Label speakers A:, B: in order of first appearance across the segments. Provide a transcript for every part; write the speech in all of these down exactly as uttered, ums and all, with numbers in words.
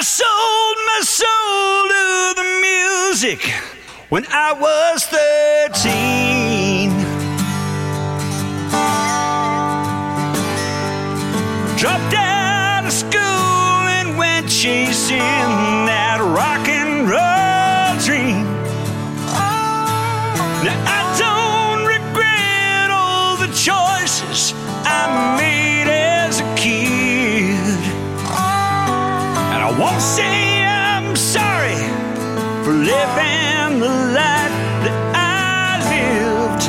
A: sold my soul to the music when I was thirteen. Dropped out of school and went chasing that rock and roll dream. Now I don't regret all the choices I made as a kid, and I won't say I'm sorry for living the life that I lived.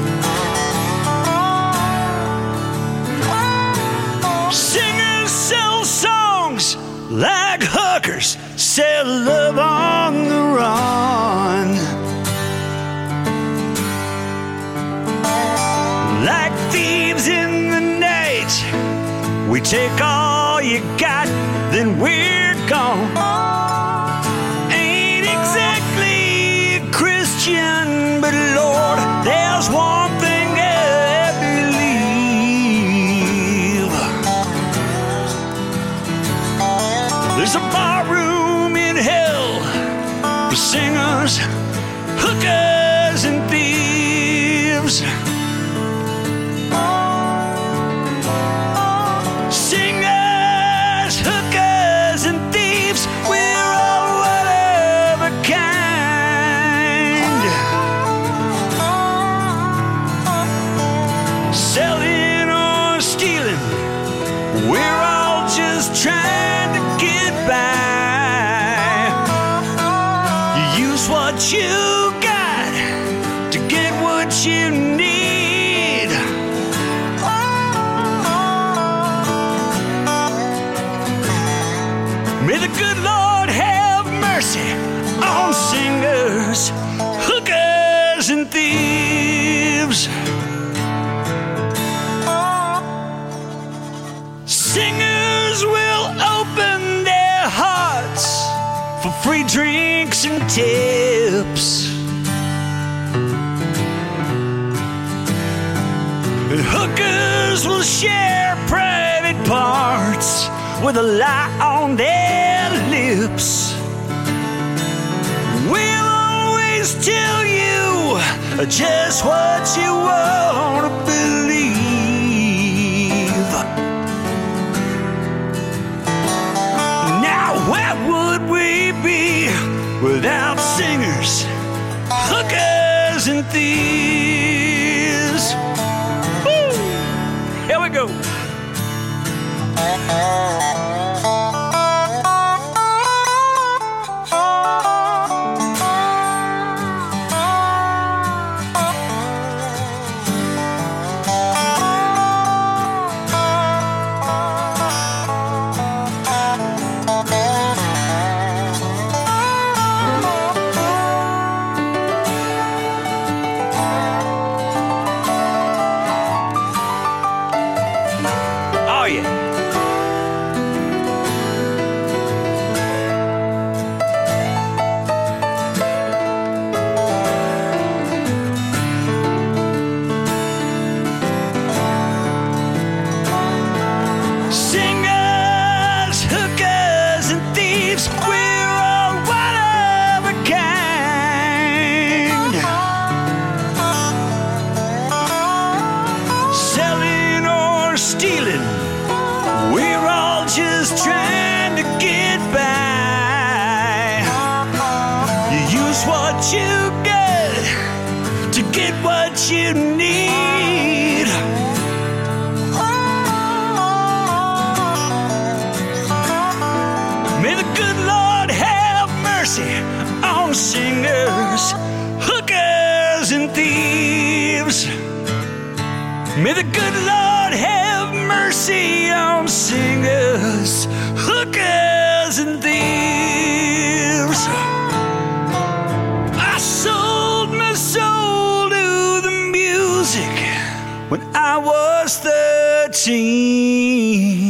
A: Singers sell songs like hookers sell love on the run. Like thieves in the night, we take all you got, then we're gone. Ain't exactly a Christian, but Lord, there's one thing I believe. There's a bar room in hell for singers, hookers, and thieves. Singers, hookers, and thieves, we're all one of a kind. Selling or stealing, we're all just trying to get by. You use what you got to get what you need. May the good Lord have mercy on singers, hookers, and thieves. Singers will open their hearts for free drinks and tips, and hookers will share private parts with a lie on their lips. We'll always tell you just what you want to believe. Now where would we be without singers, hookers, and thieves? Woo! Here we go. Oh yeah. Singers, hookers, and thieves, we're all one of a kind. Selling or stealing, we're all just trying to get by. You use what you got to get what you need. May the good Lord have mercy on singers, hookers, and thieves. May the good Lord have mercy on singers, hookers, and thieves. I sold my soul to the music when I was thirteen.